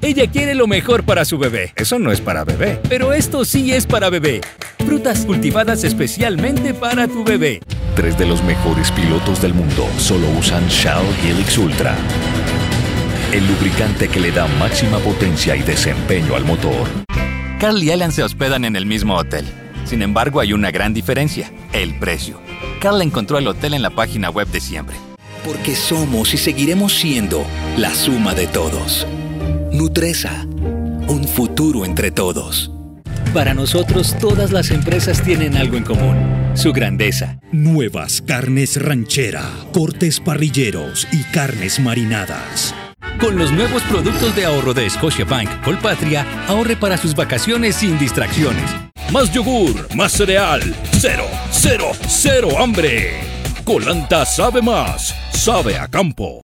Ella quiere lo mejor para su bebé. Eso no es para bebé. Pero esto sí es para bebé. Frutas cultivadas especialmente para tu bebé. 3 de los mejores pilotos del mundo solo usan Shell Helix Ultra. El lubricante que le da máxima potencia y desempeño al motor. Carl y Ellen se hospedan en el mismo hotel. Sin embargo, hay una gran diferencia: el precio. Carl encontró el hotel en la página web de siempre. Porque somos y seguiremos siendo la suma de todos. Nutresa, un futuro entre todos. Para nosotros, todas las empresas tienen algo en común: su grandeza. Nuevas carnes ranchera, cortes parrilleros y carnes marinadas. Con los nuevos productos de ahorro de Scotiabank Colpatria, ahorre para sus vacaciones sin distracciones. Más yogur, más cereal, cero hambre. Colanta sabe más, sabe a campo.